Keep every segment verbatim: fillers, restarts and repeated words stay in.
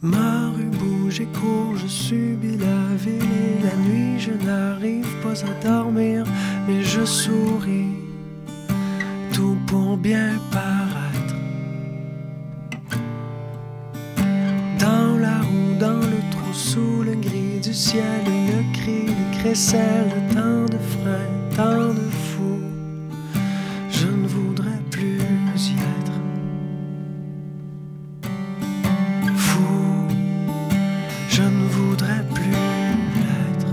Ma rue bouge et court, je subis la ville et la nuit. Je n'arrive pas à dormir, mais je souris, tout pour bien paraître. Dans la roue, dans le trou, sous le gris du ciel, le cri, les crécelles, tant de freins, tant de fous. Je ne voudrais plus y être. Fou, je ne voudrais plus l'être.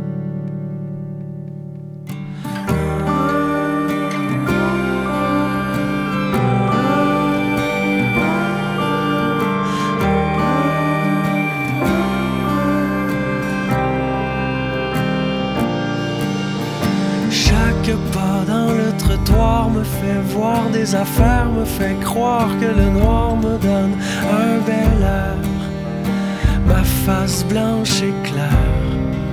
Chaque pas dans le trottoir me fait voir des affaires, me fait croire que le noir me donne un bel air. Ma face blanche et claire,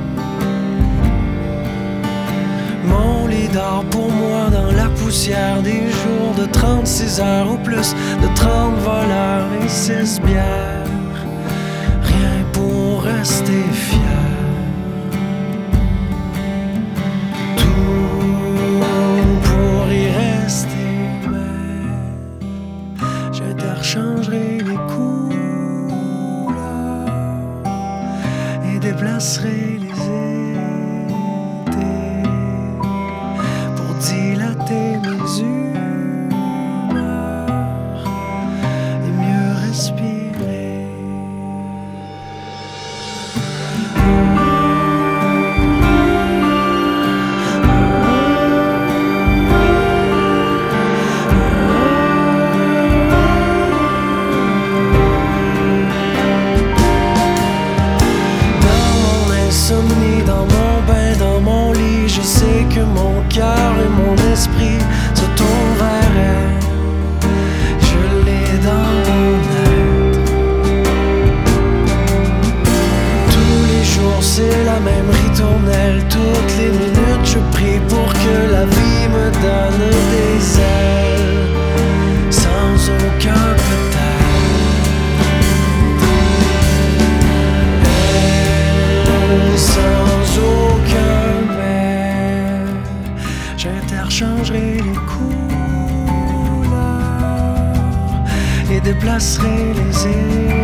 mon lit dort pour moi dans la poussière. Des jours de trente-six heures ou plus, de trente voleurs et six bières. Rien pour rester fier. J'interchangerai les couleurs et déplacerai les étés pour dilater mes humeurs et mieux respirer. Dans mon bain, dans mon lit, je sais que mon cœur et mon esprit se tournent vers elle. Je l'ai dans mon être. Tous les jours c'est la même ritournelle. Toutes les minutes je prie pour que la vie me donne des ailes, sans aucun peut-être. Sans aucun mais, j'interchangerai les couleurs et déplacerai les îles.